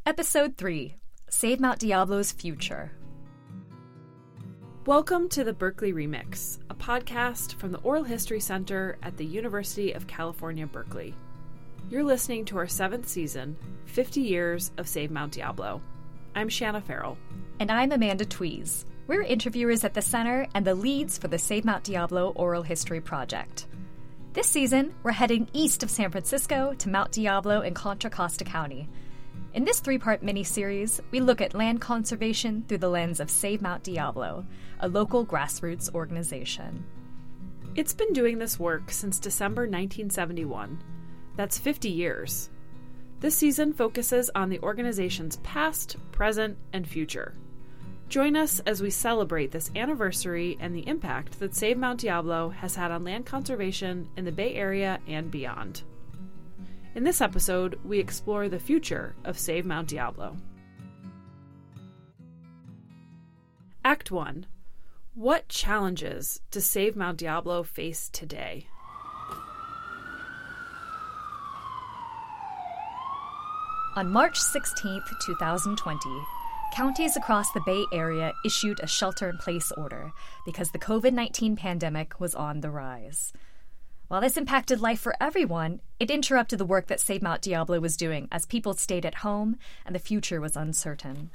Episode 3, Save Mount Diablo's Future. Welcome to the Berkeley Remix, a podcast from the Oral History Center at the University of California, Berkeley. You're listening to our 7th season, 50 Years of Save Mount Diablo. I'm Shanna Farrell. And I'm Amanda Tweez. We're interviewers at the center and the leads for the Save Mount Diablo Oral History Project. This season, we're heading east of San Francisco to Mount Diablo in Contra Costa County. In this 3-part mini-series, we look at land conservation through the lens of Save Mount Diablo, a local grassroots organization. It's been doing this work since December 1971. That's 50 years. This season focuses on the organization's past, present, and future. Join us as we celebrate this anniversary and the impact that Save Mount Diablo has had on land conservation in the Bay Area and beyond. In this episode, we explore the future of Save Mount Diablo. Act 1. What challenges does Save Mount Diablo face today? On March 16, 2020, counties across the Bay Area issued a shelter-in-place order because the COVID-19 pandemic was on the rise. While this impacted life for everyone, it interrupted the work that Save Mount Diablo was doing as people stayed at home and the future was uncertain.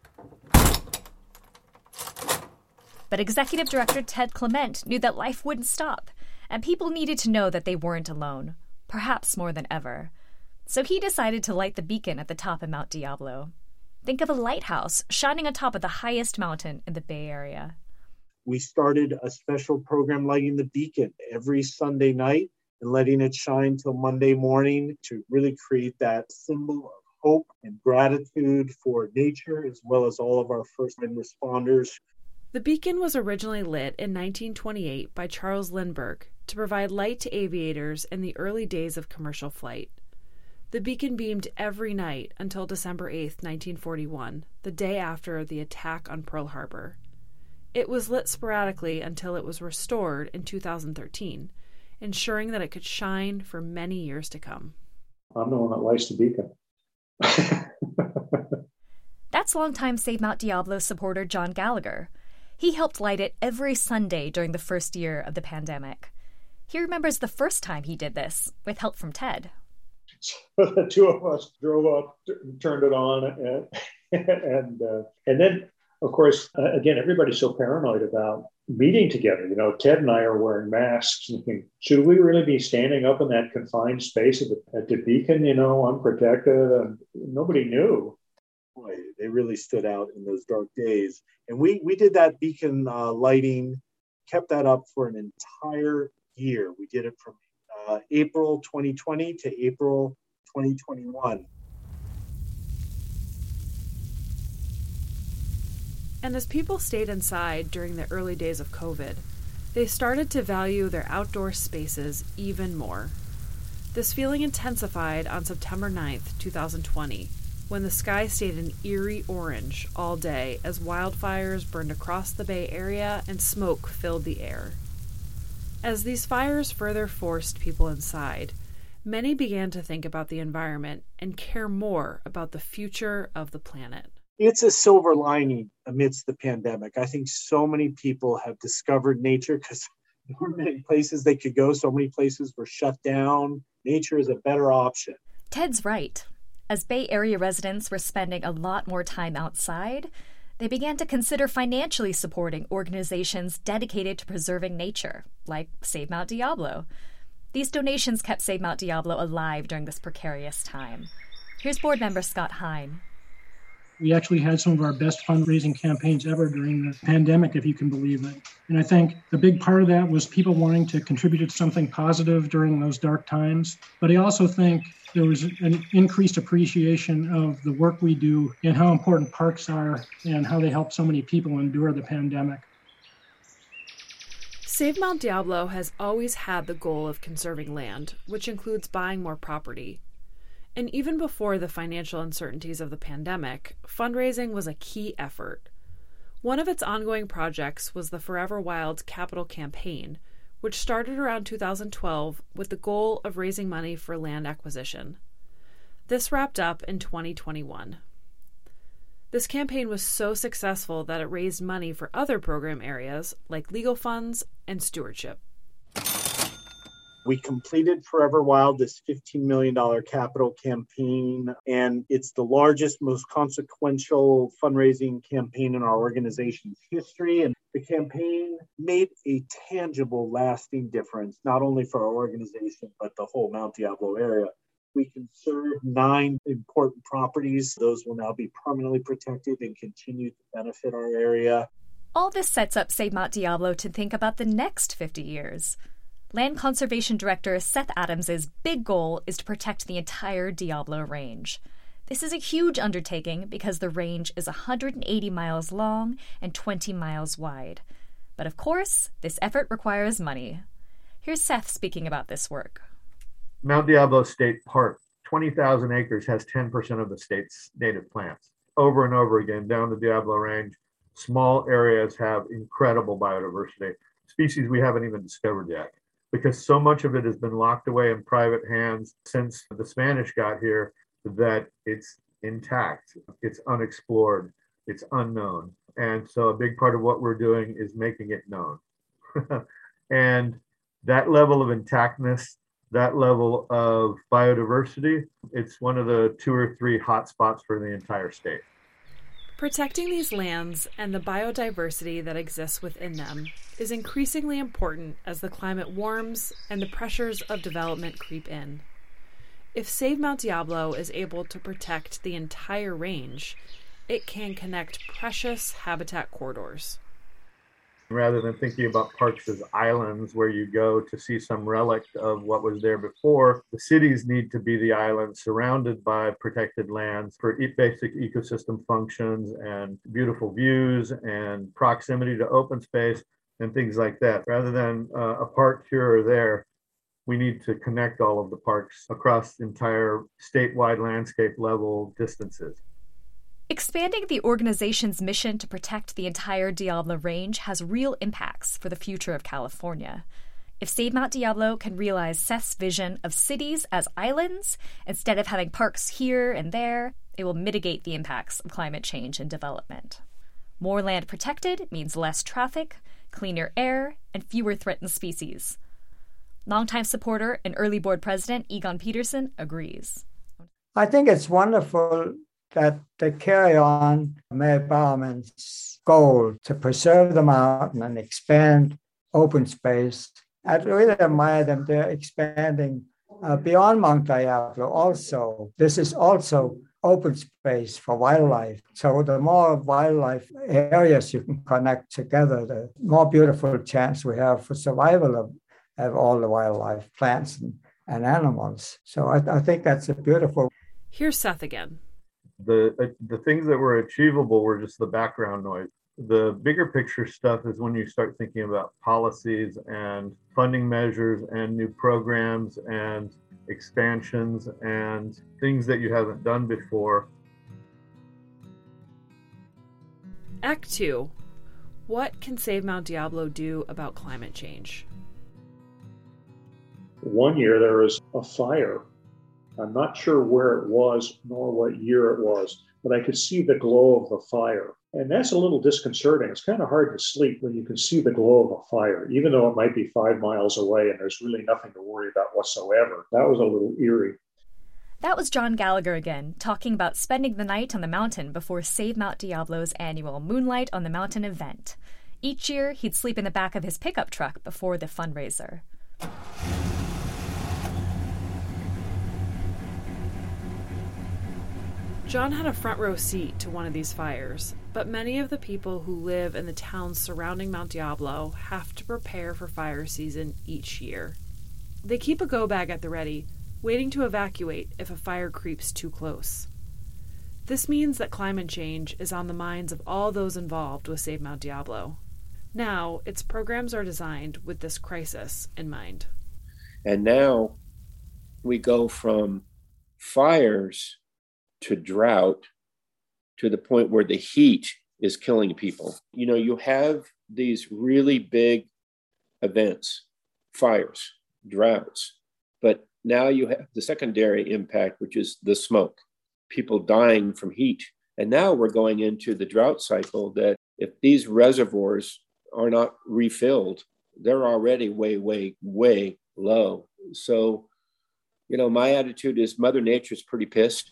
But Executive Director Ted Clement knew that life wouldn't stop, and people needed to know that they weren't alone, perhaps more than ever. So he decided to light the beacon at the top of Mount Diablo. Think of a lighthouse shining on top of the highest mountain in the Bay Area. We started a special program lighting the beacon every Sunday night and letting it shine till Monday morning to really create that symbol of hope and gratitude for nature as well as all of our first responders. The beacon was originally lit in 1928 by Charles Lindbergh to provide light to aviators in the early days of commercial flight. The beacon beamed every night until December 8, 1941, the day after the attack on Pearl Harbor. It was lit sporadically until it was restored in 2013, ensuring that it could shine for many years to come. I'm the one that lights the beacon. That's longtime Save Mount Diablo supporter John Gallagher. He helped light it every Sunday during the first year of the pandemic. He remembers the first time he did this, with help from Ted. So the two of us drove up, turned it on, and then, of course, again, everybody's so paranoid about meeting together. You know, Ted and I are wearing masks, thinking, should we really be standing up in that confined space at the beacon, unprotected? And nobody knew. Boy, they really stood out in those dark days. And we did that beacon lighting, kept that up for an entire year. We did it from April 2020 to April 2021. And as people stayed inside during the early days of COVID, they started to value their outdoor spaces even more. This feeling intensified on September 9th, 2020, when the sky stayed an eerie orange all day as wildfires burned across the Bay Area and smoke filled the air. As these fires further forced people inside, many began to think about the environment and care more about the future of the planet. It's a silver lining amidst the pandemic. I think so many people have discovered nature because there weren't many places they could go. So many places were shut down. Nature is a better option. Ted's right. As Bay Area residents were spending a lot more time outside, they began to consider financially supporting organizations dedicated to preserving nature, like Save Mount Diablo. These donations kept Save Mount Diablo alive during this precarious time. Here's board member Scott Hine. We actually had some of our best fundraising campaigns ever during the pandemic, if you can believe it. And I think the big part of that was people wanting to contribute to something positive during those dark times. But I also think there was an increased appreciation of the work we do and how important parks are and how they help so many people endure the pandemic. Save Mount Diablo has always had the goal of conserving land, which includes buying more property. And even before the financial uncertainties of the pandemic, fundraising was a key effort. One of its ongoing projects was the Forever Wild Capital Campaign, which started around 2012 with the goal of raising money for land acquisition. This wrapped up in 2021. This campaign was so successful that it raised money for other program areas like legal funds and stewardship. We completed Forever Wild, this $15 million capital campaign, and it's the largest, most consequential fundraising campaign in our organization's history. And the campaign made a tangible, lasting difference, not only for our organization, but the whole Mount Diablo area. We conserved 9 important properties. Those will now be permanently protected and continue to benefit our area. All this sets up Save Mount Diablo to think about the next 50 years. Land Conservation Director Seth Adams' big goal is to protect the entire Diablo Range. This is a huge undertaking because the range is 180 miles long and 20 miles wide. But of course, this effort requires money. Here's Seth speaking about this work. Mount Diablo State Park, 20,000 acres, has 10% of the state's native plants. Over and over again, down the Diablo Range, small areas have incredible biodiversity, species we haven't even discovered yet, because so much of it has been locked away in private hands since the Spanish got here that it's intact, it's unexplored, it's unknown. And so a big part of what we're doing is making it known. And that level of intactness, that level of biodiversity, it's one of the 2 or 3 hotspots for the entire state. Protecting these lands and the biodiversity that exists within them is increasingly important as the climate warms and the pressures of development creep in. If Save Mount Diablo is able to protect the entire range, it can connect precious habitat corridors. Rather than thinking about parks as islands where you go to see some relic of what was there before, the cities need to be the islands surrounded by protected lands for basic ecosystem functions and beautiful views and proximity to open space and things like that. Rather than a park here or there, we need to connect all of the parks across entire statewide landscape level distances. Expanding the organization's mission to protect the entire Diablo Range has real impacts for the future of California. If Save Mount Diablo can realize Seth's vision of cities as islands, instead of having parks here and there, it will mitigate the impacts of climate change and development. More land protected means less traffic, cleaner air, and fewer threatened species. Longtime supporter and early board president Egon Peterson agrees. I think it's wonderful that they carry on Mayor Bowerman's goal to preserve the mountain and expand open space. I really admire them. They're expanding beyond Mount Diablo also. This is also open space for wildlife. So the more wildlife areas you can connect together, the more beautiful chance we have for survival of all the wildlife, plants and animals. So I think that's a beautiful. Here's Seth again. The things that were achievable were just the background noise. The bigger picture stuff is when you start thinking about policies and funding measures and new programs and expansions and things that you haven't done before. Act 2. What can Save Mount Diablo do about climate change? One year there was a fire. I'm not sure where it was nor what year it was, but I could see the glow of the fire. And that's a little disconcerting. It's kind of hard to sleep when you can see the glow of a fire, even though it might be 5 miles away and there's really nothing to worry about whatsoever. That was a little eerie. That was John Gallagher again, talking about spending the night on the mountain before Save Mount Diablo's annual Moonlight on the Mountain event. Each year, he'd sleep in the back of his pickup truck before the fundraiser. John had a front row seat to one of these fires, but many of the people who live in the towns surrounding Mount Diablo have to prepare for fire season each year. They keep a go bag at the ready, waiting to evacuate if a fire creeps too close. This means that climate change is on the minds of all those involved with Save Mount Diablo. Now, its programs are designed with this crisis in mind. And now we go from fires to drought to the point where the heat is killing people. You know, you have these really big events, fires, droughts, but now you have the secondary impact, which is the smoke, people dying from heat And now we're going into the drought cycle that if these reservoirs are not refilled, they're already way, way, way low. So, my attitude is Mother Nature's pretty pissed.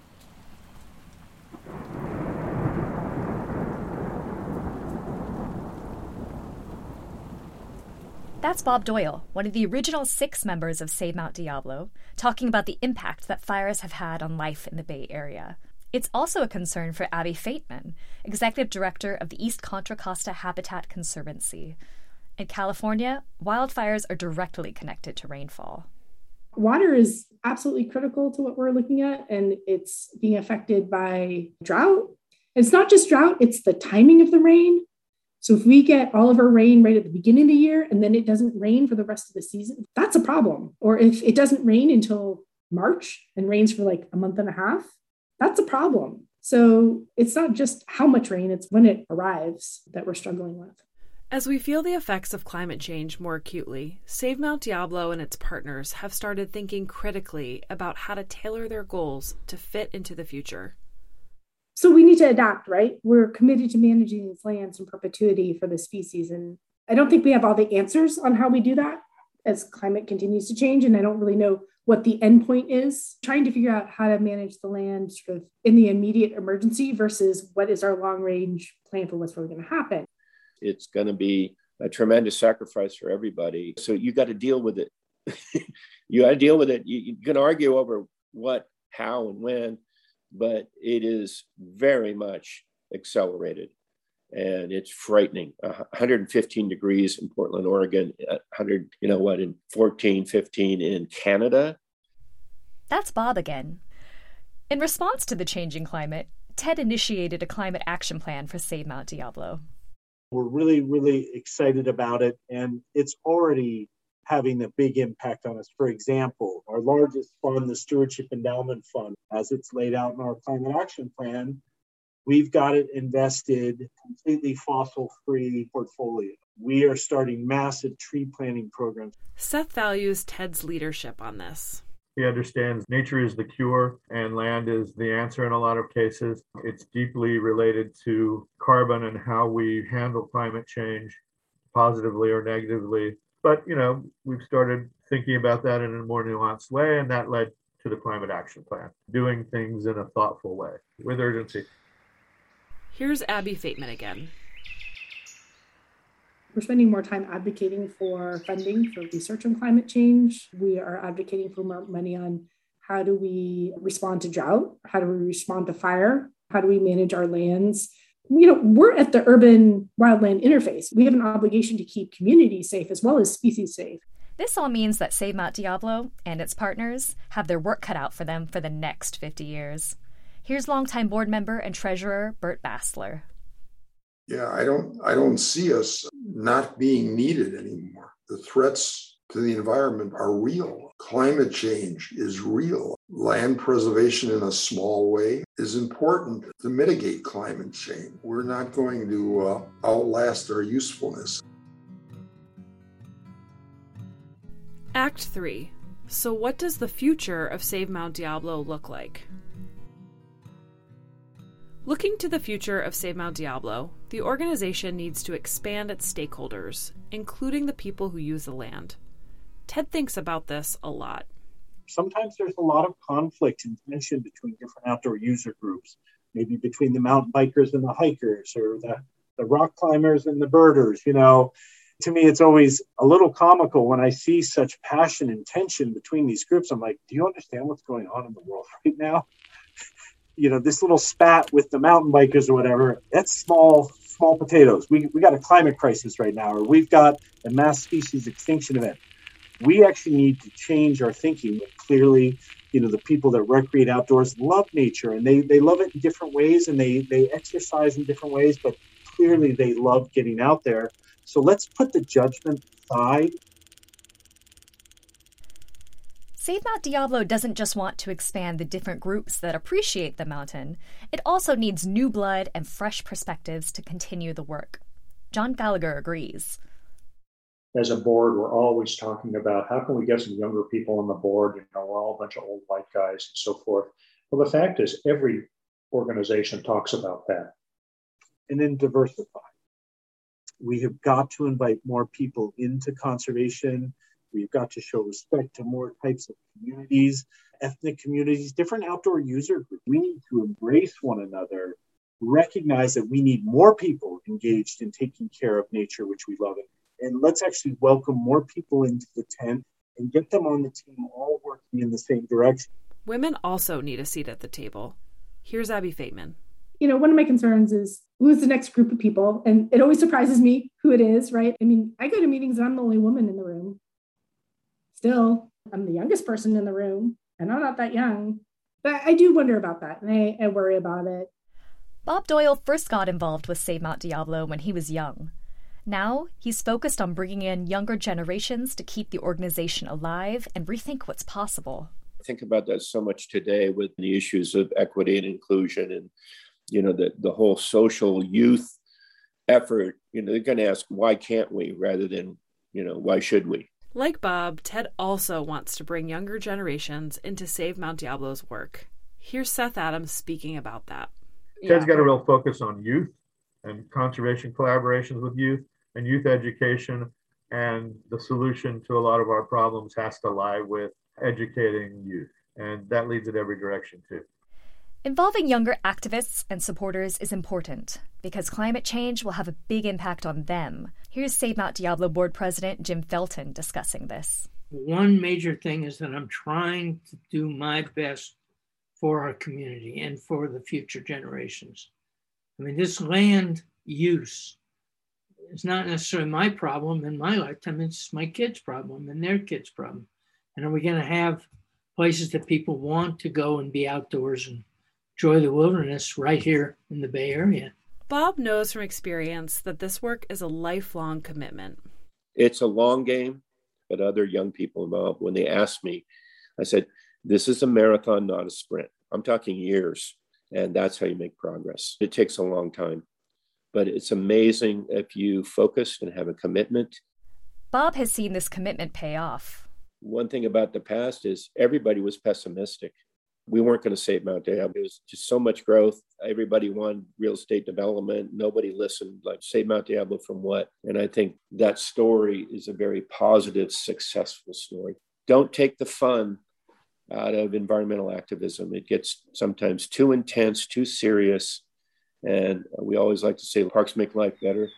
That's Bob Doyle, one of the original 6 members of Save Mount Diablo, talking about the impact that fires have had on life in the Bay Area. It's also a concern for Abby Fateman, Executive Director of the East Contra Costa Habitat Conservancy. In California, wildfires are directly connected to rainfall. Water is absolutely critical to what we're looking at, and it's being affected by drought. It's not just drought, it's the timing of the rain. So if we get all of our rain right at the beginning of the year and then it doesn't rain for the rest of the season, that's a problem. Or if it doesn't rain until March and rains for like a month and a half, that's a problem. So it's not just how much rain, it's when it arrives that we're struggling with. As we feel the effects of climate change more acutely, Save Mount Diablo and its partners have started thinking critically about how to tailor their goals to fit into the future. So we need to adapt, right? We're committed to managing these lands in perpetuity for the species. And I don't think we have all the answers on how we do that as climate continues to change. And I don't really know what the end point is. Trying to figure out how to manage the land sort of in the immediate emergency versus what is our long range plan for what's really going to happen. It's going to be a tremendous sacrifice for everybody. So you got to deal with it. You got to deal with it. You can argue over what, how, and when, but it is very much accelerated. And it's frightening. 115 degrees in Portland, Oregon, 100, in 14, 15 in Canada. That's Bob again. In response to the changing climate, Ted initiated a climate action plan for Save Mount Diablo. We're really, really excited about it, and it's already having a big impact on us. For example, our largest fund, the Stewardship Endowment Fund, as it's laid out in our climate action plan, we've got it invested completely fossil-free portfolio. We are starting massive tree planting programs. Seth values Ted's leadership on this. He understands nature is the cure and land is the answer in a lot of cases. It's deeply related to carbon and how we handle climate change, positively or negatively. But, we've started thinking about that in a more nuanced way, and that led to the climate action plan, doing things in a thoughtful way with urgency. Here's Abby Fateman again. We're spending more time advocating for funding for research on climate change. We are advocating for more money on how do we respond to drought? How do we respond to fire? How do we manage our lands? We're at the urban wildland interface. We have an obligation to keep communities safe as well as species safe. This all means that Save Mount Diablo and its partners have their work cut out for them for the next 50 years. Here's longtime board member and treasurer Bert Bassler. Yeah, I don't see us not being needed anymore. The threats to the environment are real. Climate change is real. Land preservation in a small way is important to mitigate climate change. We're not going to outlast our usefulness. Act 3. So what does the future of Save Mount Diablo look like? Looking to the future of Save Mount Diablo, the organization needs to expand its stakeholders, including the people who use the land. Ted thinks about this a lot. Sometimes there's a lot of conflict and tension between different outdoor user groups, maybe between the mountain bikers and the hikers, or the rock climbers and the birders. To me, it's always a little comical when I see such passion and tension between these groups. I'm like, do you understand what's going on in the world right now? This little spat with the mountain bikers or whatever, that's small potatoes. We got a climate crisis right now, or we've got a mass species extinction event. We actually need to change our thinking. Clearly, the people that recreate outdoors love nature, and they love it in different ways, and they exercise in different ways, but clearly they love getting out there. So let's put the judgment aside. Save Mount Diablo doesn't just want to expand the different groups that appreciate the mountain. It also needs new blood and fresh perspectives to continue the work. John Gallagher agrees. As a board, we're always talking about how can we get some younger people on the board? We're all a bunch of old white guys and so forth. Well, the fact is every organization talks about that. And then diversify. We have got to invite more people into conservation. We've got to show respect to more types of communities, ethnic communities, different outdoor user groups. We need to embrace one another, recognize that we need more people engaged in taking care of nature, which we love. And let's actually welcome more people into the tent and get them on the team all working in the same direction. Women also need a seat at the table. Here's Abby Fateman. One of my concerns is who's the next group of people? And it always surprises me who it is, right? I mean, I go to meetings and I'm the only woman in the room. Still, I'm the youngest person in the room, and I'm not that young. But I do wonder about that, and I worry about it. Bob Doyle first got involved with Save Mount Diablo when he was young. Now, he's focused on bringing in younger generations to keep the organization alive and rethink what's possible. I think about that so much today with the issues of equity and inclusion and, the whole social youth effort. They're going to ask, why can't we, rather than, why should we? Like Bob, Ted also wants to bring younger generations into Save Mount Diablo's work. Here's Seth Adams speaking about that. Ted's got a real focus on youth and conservation collaborations with youth and youth education. And the solution to a lot of our problems has to lie with educating youth. And that leads in every direction, too. Involving younger activists and supporters is important because climate change will have a big impact on them. Here's Save Mount Diablo Board President Jim Felton discussing this. One major thing is that I'm trying to do my best for our community and for the future generations. I mean, this land use is not necessarily my problem in my lifetime. It's my kids' problem and their kids' problem. And are we going to have places that people want to go and be outdoors and enjoy the wilderness right here in the Bay Area? Bob knows from experience that this work is a lifelong commitment. It's a long game, but other young people involved, when they asked me, I said, this is a marathon, not a sprint. I'm talking years, and that's how you make progress. It takes a long time, but it's amazing if you focus and have a commitment. Bob has seen this commitment pay off. One thing about the past is everybody was pessimistic. We weren't going to save Mount Diablo. It was just so much growth. Everybody wanted real estate development. Nobody listened, like, save Mount Diablo from what? And I think that story is a very positive, successful story. Don't take the fun out of environmental activism. It gets sometimes too intense, too serious. And we always like to say parks make life better.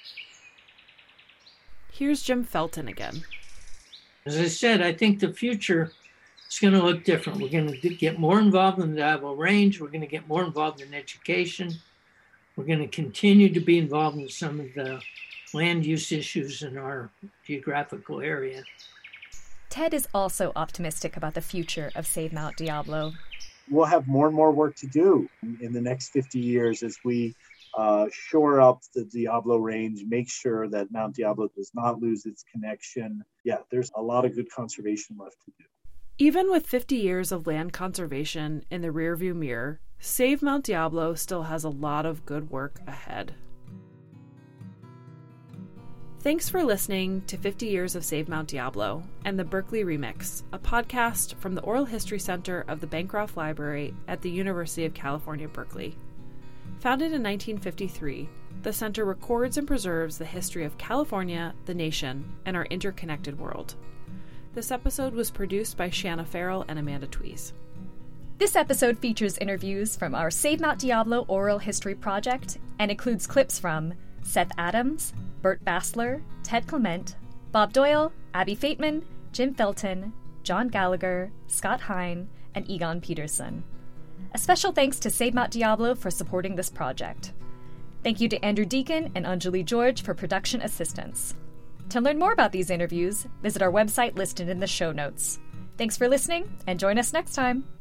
Here's Jim Felton again. As I said, I think the future is going to look different. We're going to get more involved in the Diablo Range. We're going to get more involved in education. We're going to continue to be involved in some of the land use issues in our geographical area. Ted is also optimistic about the future of Save Mount Diablo. We'll have more and more work to do in the next 50 years as we shore up the Diablo Range, make sure that Mount Diablo does not lose its connection. Yeah, there's a lot of good conservation left to do. Even with 50 years of land conservation in the rearview mirror, Save Mount Diablo still has a lot of good work ahead. Thanks for listening to 50 Years of Save Mount Diablo and the Berkeley Remix, a podcast from the Oral History Center of the Bancroft Library at the University of California, Berkeley. Founded in 1953, the center records and preserves the history of California, the nation, and our interconnected world. This episode was produced by Shanna Farrell and Amanda Twees. This episode features interviews from our Save Mount Diablo Oral History Project and includes clips from Seth Adams, Bert Bassler, Ted Clement, Bob Doyle, Abby Fateman, Jim Felton, John Gallagher, Scott Hine, and Egon Peterson. A special thanks to Save Mount Diablo for supporting this project. Thank you to Andrew Deacon and Anjali George for production assistance. To learn more about these interviews, visit our website listed in the show notes. Thanks for listening, and join us next time.